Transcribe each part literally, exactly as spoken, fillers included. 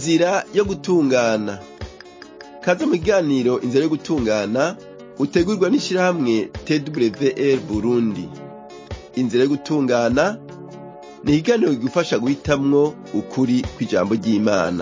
Inzira yo gutungana. Kaze mu kiganiro inzira yo gutungana utegurwa n'ishirahamwe T W R Burundi. Inzira yo gutungana ni ikiganiro kigufasha guhitamwo ukuri kw'ijambo ry'Imana.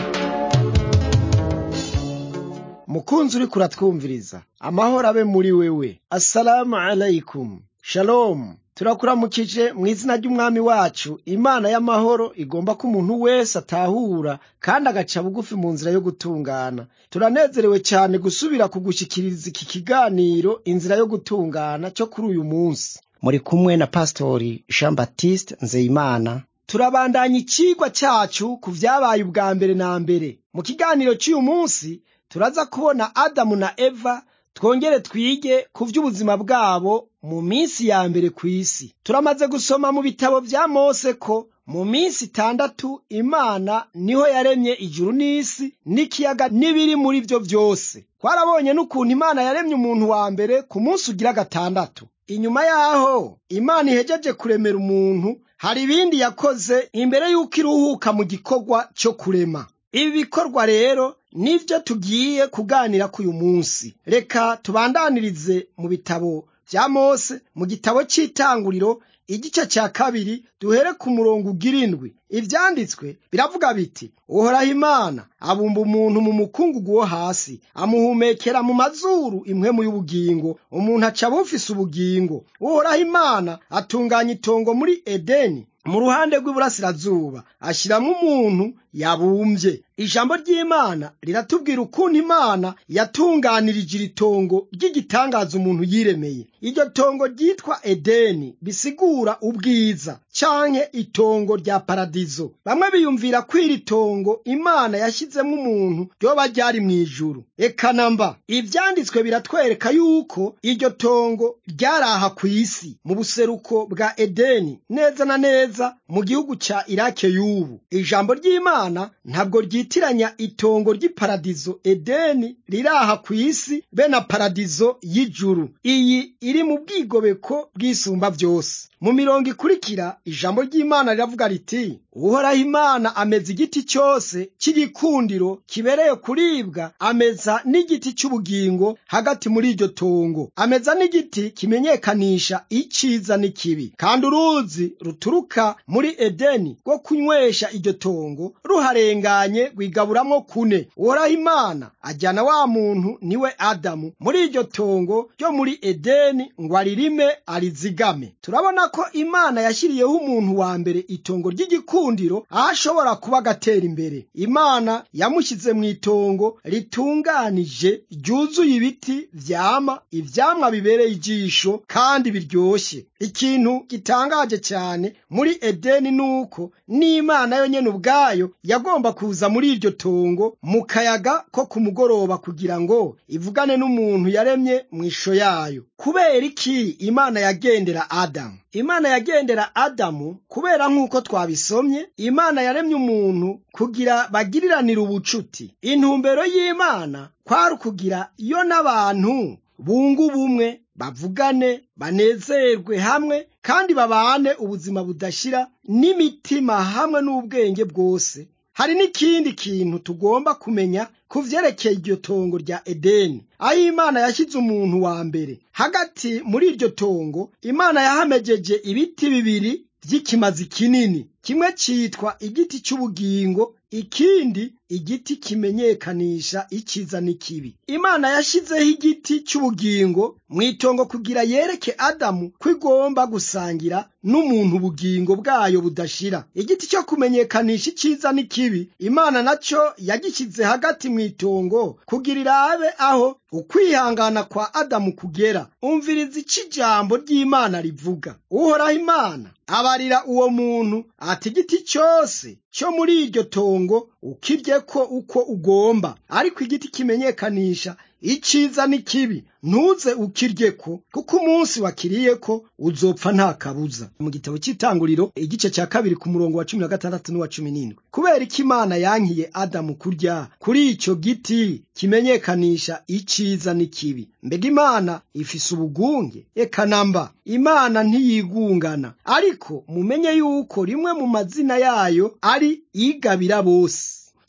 Mukunzi uri kuratwumviriza, amahoro abe muri wewe. Assalamu alaikum. Shalom. Turakuramukije mu izina ry'umwami wacu. Imana y'amahoro igomba ko umuntu wese atahura kandi agaca bugufi mu nzira yo gutungana. Turanezerewe cyane gusubira kugushikiriza iki kiganiro inzira yo gutungana cyo kuri uyu munsi. Muri kumwe na Pastori Jean Baptiste Nzeyimana. Turabandanya icigwa cyacu ku vyabaye ubwa mbere na mbere. Mu kiganiro cy'uyu munsi turaza kubona Adamu na Eva, twongere twige ku vy'ubuzima bwabo mu minsi ya mbere kw'isi. Turamaze gusoma mu bitabo vya Mose ko mu minsi itandatu Imana niho yaremye ijuru n'isi n'ikiyaga n'ibiri muri vyo vyose. Twarabonye n'ukuntu Imana yaremye umuntu wa mbere ku munsi ugira gatandatu. Inyuma yaho Imana ihejeje kuremera umuntu, hari ibindi yakoze imbere y'uko iruhuka mu gikorwa cyo kurema. Ibi bikorwa rero nivyo tugiye kuganira ku uyu munsi. Reka tubandanirize mu bitabo vya Mose, mu gitabo c'Itanguriro igice cya kabiri, duhere ku murongo ugirindwi. Ivyanditswe biravuga biti: Uhoraho Imana abumba umuntu mu mukungugu wo hasi, amuhumekera mu mazuru impwemu y'ubugingo, umuntu aca bufise ubugingo. Uhoraho Imana atunganya itongo muri Edeni mu ruhande rw'iburasirazuba, ashiramwo umuntu yabumvye. Ijambo ry'Imana riratubwira ukuntu Imana yatunganirije iri tongo ry'igitangaza umuntu yiremeye. Iryo tongo ryitwa Edeni, bisigura ubwiza canke itongo rya paradizo. Bamwe biyumvira ko iri tongo Imana yashizemwo umuntu ryoba ryari mw'ijuru. Eka namba, ivyanditswe biratwereka yuko iryo tongo ryaraha kw'isi mu buseruko bwa Edeni, neza na neza mu gihugu ca Irake y'ubu. Ijambo ry'Imana ntabwo ryitiranya itongo ry'iparadizo Edeni riraha kw'isi be na paradizo y'ijuru, iyi iri mu bwigobeko bw'isumba vyose. Mu mirongo ikurikira ijambo ry'Imana riravuga riti: Uhoraho Imana ameza igiti cyose cy'igikundiro kibereye kuribwa, ameza n'igiti cy'ubugingo hagati muri iryo tongo, ameza n'igiti kimenyekanisha iciza n'ikibi. Kandi uruzi ruturuka muri Edeni rwo kunywesha iryo tongo ruharenganye rwigaburamwo kune. Uhoraho Imana ajyana wa muntu, niwe Adamu, muri iryo tongo ryo muri Edeni ngo aririme arizigame. Turabona ko Imana yashyiriyeho umuntu wa mbere itongo ry'igikundiro aho ashobora kuba agatera imbere. Imana yamushyize mu itongo ritunganije, ryuzuye ibiti vyama, ivyamwa bibereye ijisho kandi biryoshye. Ikintu gitangaje cyane muri Edeni nuko n'Imana yo nyene ubwayo yagomba kuza muri iryo tongo mu kayaga ko ku mugoroba kugira ngo ivugane n'umuntu yaremye mu isho yayo. Kubera iki Imana yagendera Adamu? Imana yagendera Adamu kubera nk'uko twabisomye, Imana yaremye umuntu kugira bagiriranire ubucuti. Intumbero y'Imana kwari kugira iyo n'abantu bunga ubumwe, bavugane, banezerwe hamwe kandi babane ubuzima budashira n'imitima hamwe n'ubwenge bwose. Hari n'ikindi kintu tugomba kumenya ku vyerekeye iryo tongo rya Edeni, aho Imana yashyize umuntu wa mbere. Hagati muri iryo tongo Imana yahamejeje ibiti bibiri vy'ikimazi kinini, kimwe citwa igiti cy'ubugingo, ikindi igiti kimenyekanisha iciza n'ikibi. Imana yashizeho igiti cy'ubugingo mw'itongo kugira yereke Adamu ko igomba gusangira n'umuntu ubugingo bwayo budashira. Igiti cyo kumenyekanisha iciza n'ikibi Imana naco yagishyize hagati mw'itongo kugira irabe aho ukwihangana kwa Adamu kugera. Umviriza ico ijambo ry'Imana rivuga. Uhoraho Imana abarira uwo muntu ati: igiti cyose cyo muri iryo tongo ukiryeko uko ugomba, ariko igiti kimenyekanisha iciza n'ikibi ntuze ukiryeko, kuko umunsi wakiriyeko uzopfa nta kabuza. Mu gitabo c'Itanguriro igice cya kabiri ku murongo wa cumi na gatandatu n'uwa cumi n'indwi. Kubera iki Imana yankiye Adamu kurya kuri ico giti kimenyekanisha iciza n'ikibi? Mbega Imana ifise ubugunge? Eka namba, Imana ntiyigungana. Ariko mumenye yuko rimwe mu mazina yayo ari igabira bose,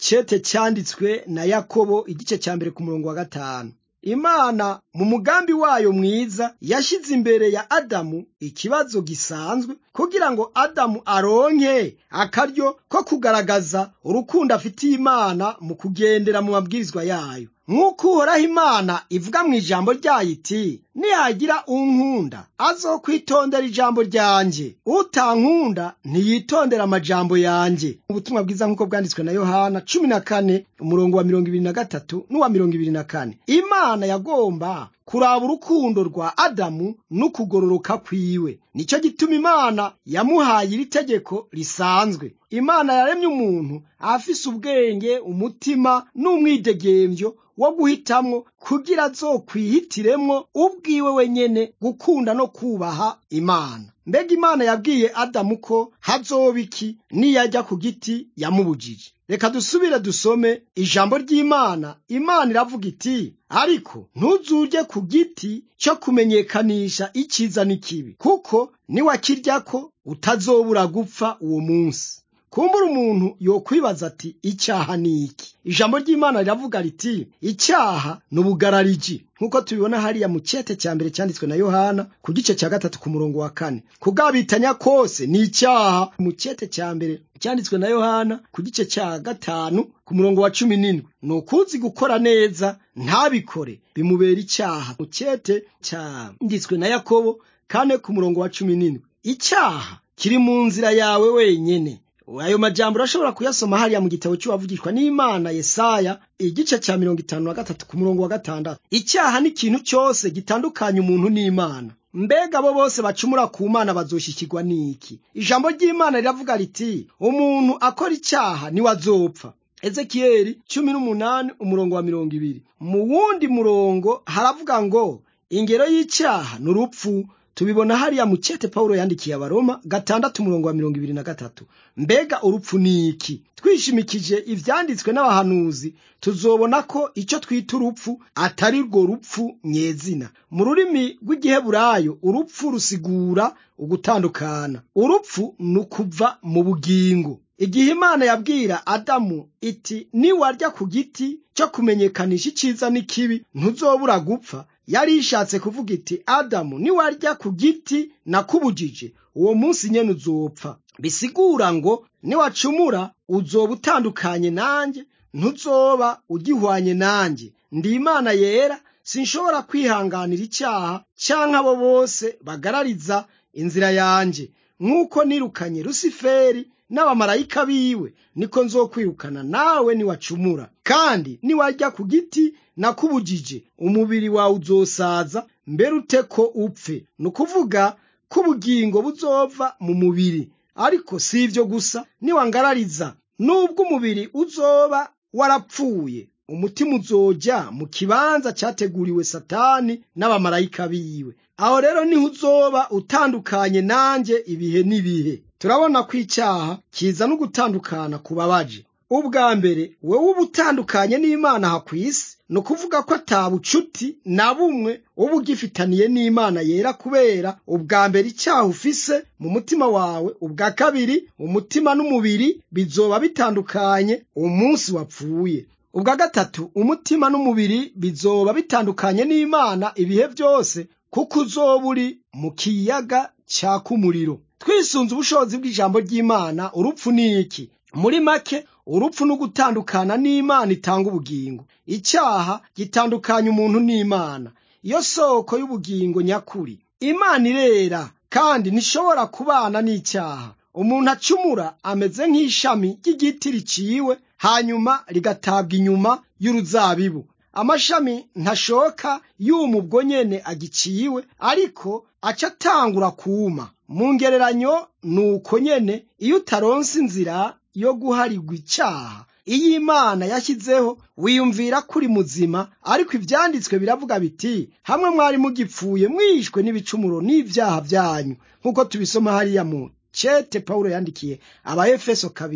cete cyanditswe na Yakobo igice cya mbere ku murongo wa gatanu. Imana mu mugambi wayo mwiza yashyize imbere ya Adamu ikibazo gisanzwe kugira ngo Adamu aronke akaryo ko kugaragaza urukundo afitiye Imana mu kugendera mu mabwirizwa yayo. Nk'uko Uhoraho Imana ivuga mu ijambo ryayo iti, nihagira unkunda azokwitondera ijambo ryanje, utankunda ntiyitondera amajambo yanje. Ubutumwa bwiza nk'uko bwanditswe na Yohana cumi na kane umurongo wa mirongo ibiri na gatatu n'uwa mirongo ibiri na kane. Imana yagomba kuraba urukundo rwa Adamu n'ukugororoka kwiwe. Nicyo gituma Imana yamuhaye iri tegeko risanzwe. Imana yaremye umuntu afise ubwenge, umutima n'umwidegemvyo wo guhitamwo kugira azokwihitiremwo ubwiwe wenyene gukunda no kubaha Imana. Mbega Imana yabwiye Adamu ko hazoba iki niyajya ku giti yamubujije? Reka dusubire dusome ijambo ry'Imana. Imana iravuga iti, ariko ntuzurye ku giti cyo kumenyekanisha icyiza n'ikibi, kuko niwakiryako utazobura gupfa uwo munsi. Kumbura umuntu yokwibaza ati, icyaha ni iki? Ijambo ry'Imana riravuga riti, icyaha n'ubugarariji, nk'uko tubibona hariya mu cete cya mbere cyanditswe na Yohana ku gice cya gatatu ku murongo wa kane. Kugabitanya kose ni icyaha. Mu cete cya mbere cyanditswe na Yohana ku gice cya gatanu ku murongo wa cumi n'indwi, ni ukuzi gukora neza ntabikore bimubera icyaha. Mu cete cyanditswe na Yakobo kane ku murongo wa cumi n'indwi, icyaha kiri mu nzira yawe wenyene. Ayo majambo urashobora kuyasoma hariya mu gitabo cy'uwavugishwa n'Imana Yesaya igice cya mirongo itanu na gatatu ku murongo wa gatandatu. Icyaha ni ikintu cyose gitandukanya umuntu n'Imana. Mbega abo bose bacumura ku Mana bazoshikirwa n'iki? Ijambo ry'Imana riravuga riti, umuntu akora icyaha niwe azopfa. Ezekiyeli cumi n'umunani umurongo wa mirongo ibiri. Mu wundi murongo haravuga ngo ingero y'icyaha n'urupfu. Tubibona hariya mu cete Paulo yandikiye Abaroma gatandatu umurongo wa mirongo ibiri na gatatu. Mbega urupfu ni iki? Twishimikije ivyanditswe n'abahanuzi tuzobona ko icyo twita urupfu atari rwo rupfu nyezina. Mu rurimi rw'Igiheburayo urupfu rusigura ugutandukana. Urupfu nukuva mu bugingo. Igihe Imana yabwira Adamu iti, niwarya ku giti cyo kumenyekanisha icyiza n'ikibi ntuzobura gupfa, yari ishatse kuvuga iti, Adamu niwarya ku giti nakubujije uwo munsi nyene uzopfa. Bisigura ngo niwacumura uzoba utandukanye nanjye, ntuzoba ugihwanye nanjye. Ndi Imana yera, sinshobora kwihanganira icyaha canke abo bose bagarariza inzira yanje. Nk'uko nirukanye Lusiferi n'abamarayika biwe, niko nzokwirukana nawe niwacumura. Kandi niwarya ku giti nakubujije umubiri wawe uzosaza, mbere ute ko upfe. Nukuvuga ko ubugingo buzova mu mubiri. Ariko si ivyo gusa, niwangarariza nubwo umubiri uzoba warapfuye, umutima uzoja mu kibanza cyateguriwe Satani n'abamarayika biwe. Aho rero niho uzoba utandukanye nanjye ibihe n'ibihe. Turabona ko icyaha kiza no gutandukana kubabaje. Ubwa mbere wewe uba utandukanye n'Imana aha ku isi, ni ukuvuga ko atabucuti na bumwe uba ugifitaniye n'Imana yera, kubera ubwa mbere icyaha ufise mu mutima wawe. Ubwa kabiri umutima n'umubiri bizoba bitandukanye umunsi wapfuye. Ubwa gatatu umutima n'umubiri bizoba bitandukanye n'Imana ibihe byose, kuko uzoba uri mu kiyaga cyaka umuriro. Twisunze ubushobozi bw'ijambo ry'Imana, urupfu ni iki? Muri make, urupfu no gutandukana n'Imana itanga ubugingo. Icyaha gitandukanya umuntu n'Imana, iyo soko y'ubugingo nyakuri. Imana irera kandi ntishobora kubana n'icyaha. Umuntu acumura ameze nk'ishami ry'igiti riciwe hanyuma rigatabwa inyuma y'uruzabibu. Amashami ntashoka yuma ubwo nyene agiciwe, ariko aca atangura kuma. Mu ngereranyo nuko nyene iyo utaronse inzira yo guharigwa icyaha iyi Imana yashyizeho, wiyumvira kuri muzima. Ariko ivyanditswe biravuga biti, hamwe mwari mugipfuye mwishwe n'ibicumuro n'ivyaha byanyu, nk'uko tubisoma hariya mu cete Paulo yandikiye Abaefeso kabiri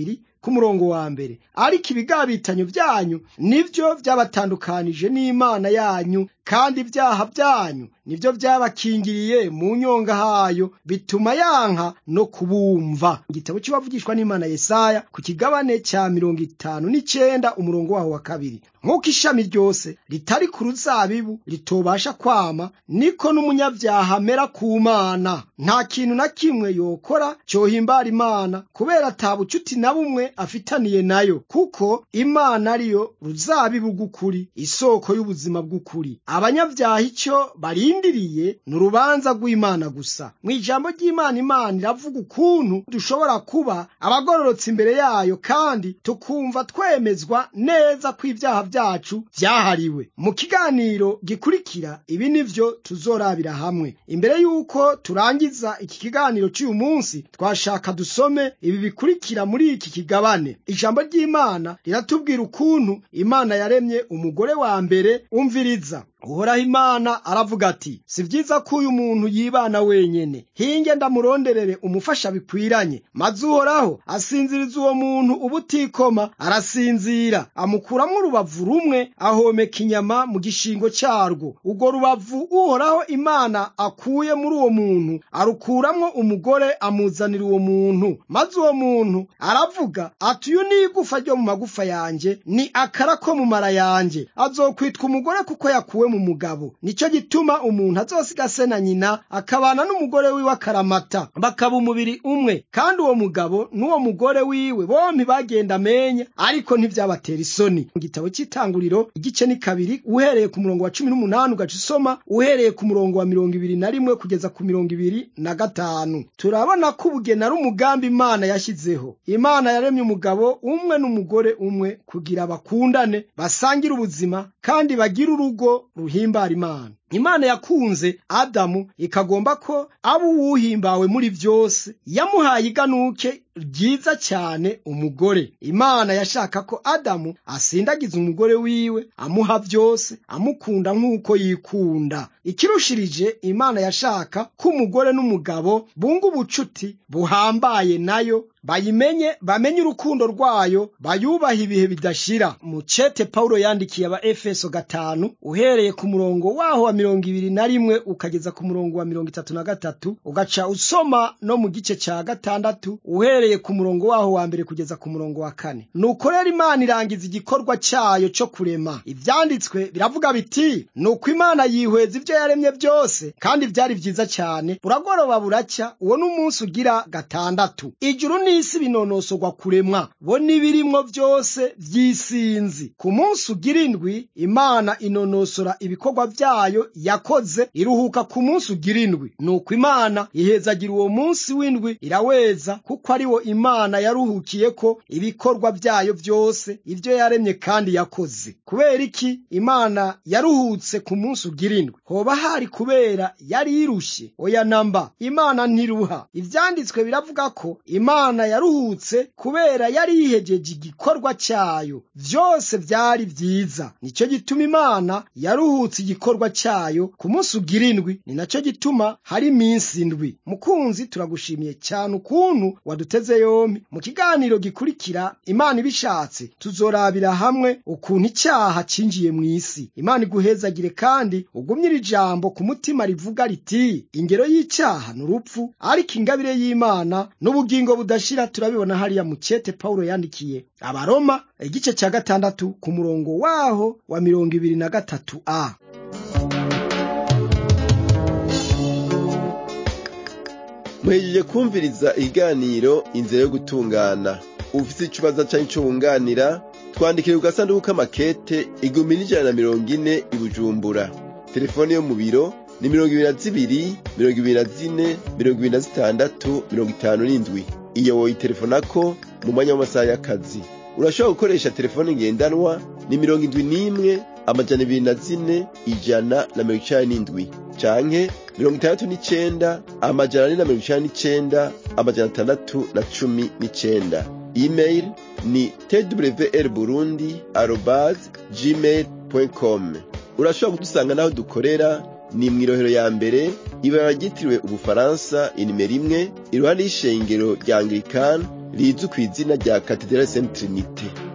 ku murongo wa mbere. Ariko ibigabitanyo byanyu nivyo vyabatandukanije n'Imana yanyu, kandi ibyaha byanyu nivyo vyabakingiriye mu nyonga hayo, bituma yanka no kubumva. Igitabo cy'abavugishwa n'Imana Yesaya ku kigabane cya mirongo itanu n'icenda umurongo waho wa kabiri. Nk'uko ishami ryose ritari ku ruzabibu ritobasha kwama, niko n'umunyabyaha amera ku Mana. Nta kintu na kimwe yokora cyohimbara Imana, kubera ata bucuti na bumwe afitaniye nayo, kuko Imana ariyo ruzabibu rw'ukuri, isoko y'ubuzima bw'ukuri. Abanyabyaha icyo barindiriye ni urubanza rw'Imana gusa. Mu ijambo ry'Imana, Imana iravuga ukuntu dushobora kuba abagororotse imbere yayo, kandi tukumva twemezwa neza ko ibyaha byacu byahariwe. Mu kiganiro gikurikira ibi nivyo tuzorabira hamwe. Imbere yuko turangiza iki kiganiro cy'uyu munsi, twashaka dusome ibi bikurikira muri iki kigabane. Ijambo ry'Imana riratubwira ukuntu Imana yaremye umugore wa mbere. Umviriza, Uhoraho Imana aravuga ati, si vyiza ko uyu muntu yibana wenyene, hinge ndamuronderere umufasha bikwiranye. Maze Uhoraho asinziriza uwo muntu ubutikoma, arasinzira, amukuramwo urubavu rumwe, ahomeka inyama mu gishingo cyarwo. Urwo rubavu Uhoraho Imana akuye muri uwo muntu arukuramwo umugore, amuzanira uwo muntu. Maze uwo muntu aravuga ati, uyu ni igufa ryo mu magufa yanje, ni akara ko mu mara yanje. Azokwitwa umugore kuko yakuwe mu mugabo. Nico gituma umuntu azosiga se na nyina, akabana n'umugore wiwe akaramata, bakaba umubiri umwe. Kandi uwo mugabo n'uwo mugore wiwe bompi bagenda amenya, ariko ntivyabatera isoni. Mu gitabo cy'Itanguriro igice ni kabiri, uhereye ku murongo wa cumi n'umunani ugaca usoma uhereye ku murongo wa mirongo ibiri na rimwe kugeza ku mirongo ibiri na gatanu. Turabona ko ubugeni ari umugambi Imana yashyizeho. Imana yaremye umugabo umwe n'umugore umwe kugira bakundane, basangire ubuzima, kandi bagire urugo ruhimbara Imana. Imana yakunze Adamu ikagomba ko aba uwuhimbawe muri byose. Yamuhaye iganuke ryiza cyane umugore. Imana yashaka ko Adamu asindagiza umugore wiwe, amuha byose, amukunda nk'uko yikunda. Ikirushirije, Imana yashaka ko umugore n'umugabo bunga ubucuti buhambaye nayo, bayimenye, bamenye urukundo rwayo, bayubaha ibihe bidashira. Mu cete Paulo yandikiye aba Efeso gatanu, uhereye ku murongo waho wa mirongo ibiri na rimwe ukageza ku murongo wa mirongo itatu na gatatu, ugaca usoma no mu gice cya gatandatu uhereye ku murongo waho wa mbere kugeza ku murongo wa kane. Nuko rero Imana irangiza igikorwa cyayo cyo kurema. Ivyanditswe biravuga biti, nuko Imana yihweza ibyo yaremye byose, kandi byari byiza cyane. Buragoroba buracya, uwo n'umunsi ugira gatandatu. Ijuru n'isi binonosorwa kuremwa, bo n'ibirimwo byose by'isinzi. Ku munsi ugira indwi, Imana inonosora ibikorwa byayo yakoze, iruhuka ku munsi ugira indwi. Nuko Imana ihezagira uwo munsi w'indwi, iraweza, kuko ari wo Imana yaruhukiye ko ibikorwa byayo byose, ibyo yaremye kandi yakoze. Kubera iki Imana yaruhutse ku munsi ugira indwi? Hoba hari kubera yari yirushye? Oya namba, Imana ntiruha. Ivyanditswe biravuga ko Imana yaruhutse kubera yari yihejeje igikorwa cyayo, vyose vyari vyiza. Nico gituma Imana yaruhutse igikorwa cyayo ku munsi ugira indwi, ni naco gituma hari iminsi indwi. Mukunzi, turagushimiye cyane ukuntu waduteze yompi. Mu kiganiro gikurikira, Imana ibishatse, tuzorabira hamwe ukuntu icyaha cinjiye mu isi. Imana iguhezagire kandi ugumye iri jambo ku mutima rivuga riti, ingero y'icyaha n'urupfu, ariko ingabire y'Imana n'ubugingo budashira. Turabibona hariya mu cete Paulo yandikiye Abaroma igice cya gatandatu ku murongo waho wa mirongo ibiri na gatatu a. Muhejeje kumviriza ikiganiro inzira yo gutungana. Ufite ikibazo cyangwa icyo wunganira, twandikire ku gasanduku k'amakete igihumbi n'ijana na mirongo ine i Bujumbura. Telefone yo mu biro ni mirongo ibiri na zibiri, mirongo ibiri na zine, mirongo ibiri na zitandatu, mirongo itanu n'indwi. Iyo woyitelefonako mu mwanya w'amasaha y'akazi. Urashobora gukoresha telefone ngendanwa ni mirongo indwi n'imwe, amajana ibiri na zine, ijana na mirongo icenda n'indwi, canke mirongo itandatu n'icenda, amajana ane na mirongo icenda n'icenda, amajana atandatu na cumi n'icenda. Email ni t w r burundi arobase gmail dot com. Urashobora kudusanga naho dukorera ni mw'irohero ya mbere, ibara ryitiriwe Ubufaransa, inimero imwe, iruhande y'ishengero rya Anglikani rizwi ku izina rya Cathedrale Sainte Trinité.